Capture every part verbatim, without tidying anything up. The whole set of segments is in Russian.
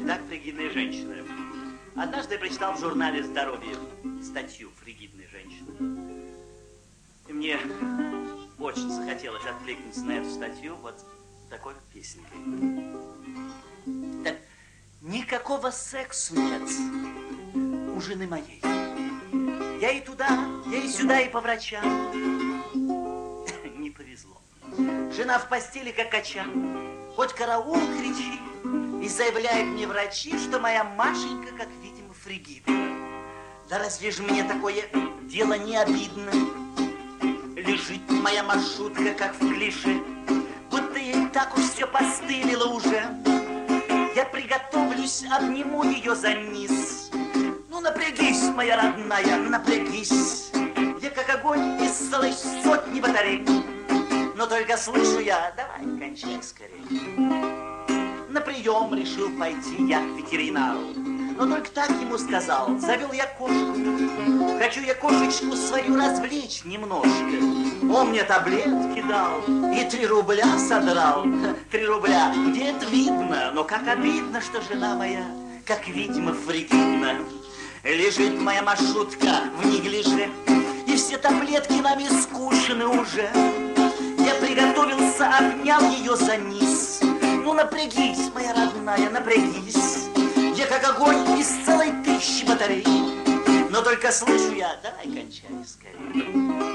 Так, фригидная женщина. Однажды я прочитал в журнале «Здоровье» статью «Фригидная женщина». И мне очень захотелось откликнуться на эту статью вот такой песенкой. Так, никакого сексу нет у жены моей. Я и туда, я и сюда, и по врачам. Не повезло. Жена в постели, как качан. Хоть караул кричи. И заявляют мне врачи, что моя Машенька, как видимо, фригидна. Да разве же мне такое дело не обидно? Лежит моя маршрутка, как в клише, будто ей так уж все постылило уже. Я приготовлюсь, обниму ее за низ. Ну, напрягись, моя родная, напрягись. Я как огонь из целой сотни батарей. Но только слышу я, давай, кончай скорее. На прием решил пойти я к ветеринару. Но только так ему сказал, завел я кошку. Хочу я кошечку свою развлечь немножко. Он мне таблетки дал и три рубля содрал. Три рубля, где это видно? Но как обидно, что жена моя, как видимо, фригидна. Лежит моя маршрутка в неглиже, и все таблетки нами скушены уже. Я приготовился, обнял ее за низ. Ну напрягись, моя родная, напрягись. Я как огонь из целой тысячи батарей. Но только слышу я, давай кончай скорее.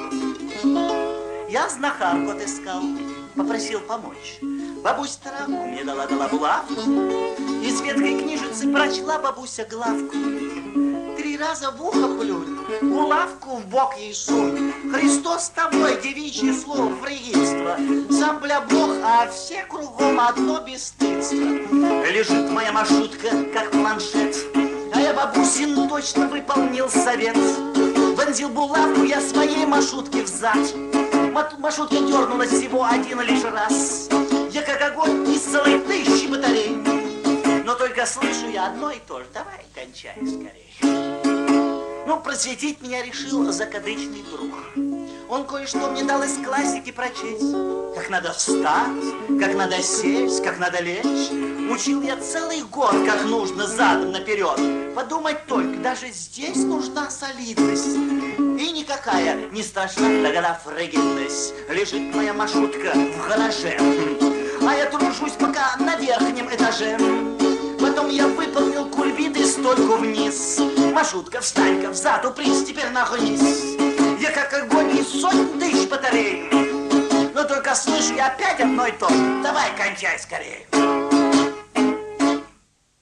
Я знахарку отыскал, попросил помочь. Бабуся травку мне дала, дала булавку. Из ветхой книжицы прочла бабуся главку. Три раза в ухо плюнь, булавку в бок ей сунь. Христос с тобой, девичье слово, фригидство. Сам бля Бог, а все кругом одно бесстыдство. Лежит моя маршрутка, как планшет, а я бабусин точно выполнил совет. Вонзил булавку я своей маршрутке взад. Маршрутка дернулась всего один лишь раз. Я как огонь из целой тысячи батарей. Но только слышу я одно и то же. Давай, кончай скорее. Ну, просветить меня решил закадычный друг. Он кое-что мне дал из классики прочесть. Как надо встать, как надо сесть, как надо лечь. Учил я целый год, как нужно задом наперед. Подумать только, даже здесь нужна солидность. И никакая не страшна тогда фригидность. Лежит моя маршрутка в гараже, а я тружусь пока на верхнем этаже. Потом я выполнил кульбит и стойку вниз. Маршрутка, встань-ка взад, упрись, теперь нагнись. Я как огонь из сотен тысяч батарей. Но только слышу я опять одно и то же. Давай кончай скорее.